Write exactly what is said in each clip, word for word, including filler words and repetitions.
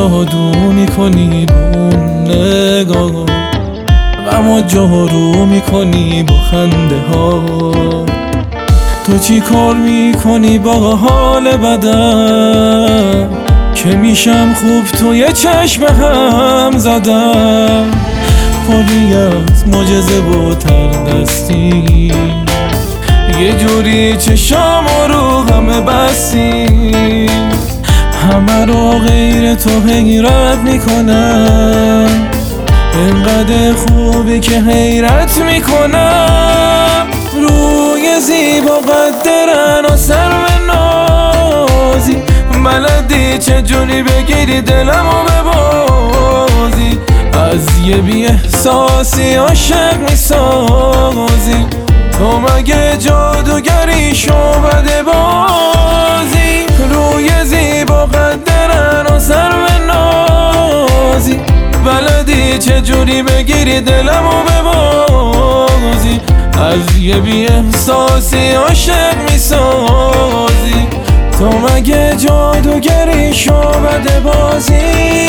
جادو میکنی با اون نگاه، غمو جارو میکنی با خنده ها. تو چی کار میکنی با حال بدم که میشم خوب توی چشم هم زدم. پری از معجزه و تر دستی، یه جوری چشامو رو همه بستی. همه رو غیر تو حیرت میکنم، اینقدر خوبی که حیرت میکنم. روی زیبا قدرن و سرو نازی، بلدی چجوری بگیری دلمو ببازی. از یه بی احساسی عاشق میسازی، تو مگه جادوگری شعبده بازی. روی زیبا قدرن و سرو نازی، بلدی چجوری بگیری دلمو ببازی. از یه بی احساسی عاشق میسازی، تو مگه جادوگری شعبده بازی.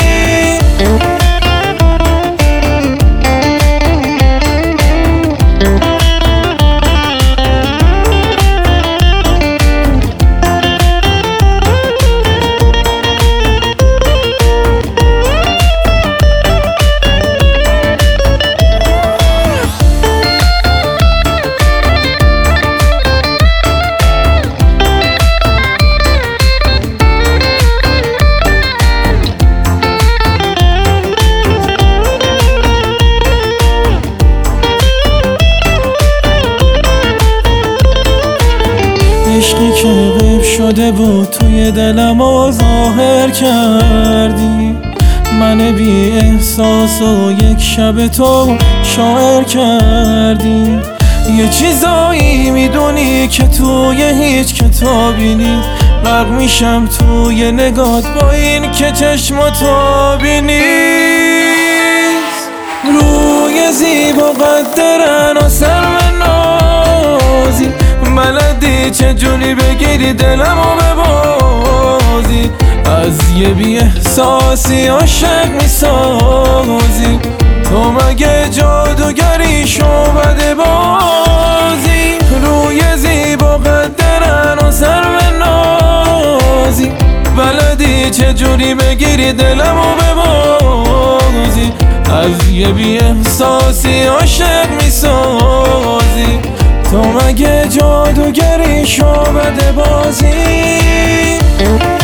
عشقی که غیب شده بود توی دلم و ظاهر کردی. من بی احساس و یک شب تو شاعر کردی. یه چیزایی میدونی که توی هیچ کتابی نیست، غرق میشم توی نگات با این که چشمات آبی نیست. روی زیبا قدرن و سرو نازی، بلدی چجوری بگیری دلمو ببازی. از یه بی احساسی عاشق میسازی، تو مگه جادوگری شعبده بازی. روی زیبا قدرن و سرو نازی، بلدی چجوری بگیری دلمو ببازی. از یه بی احساسی عاشق میسازی، تو مگه جادوگری شعبده بازی.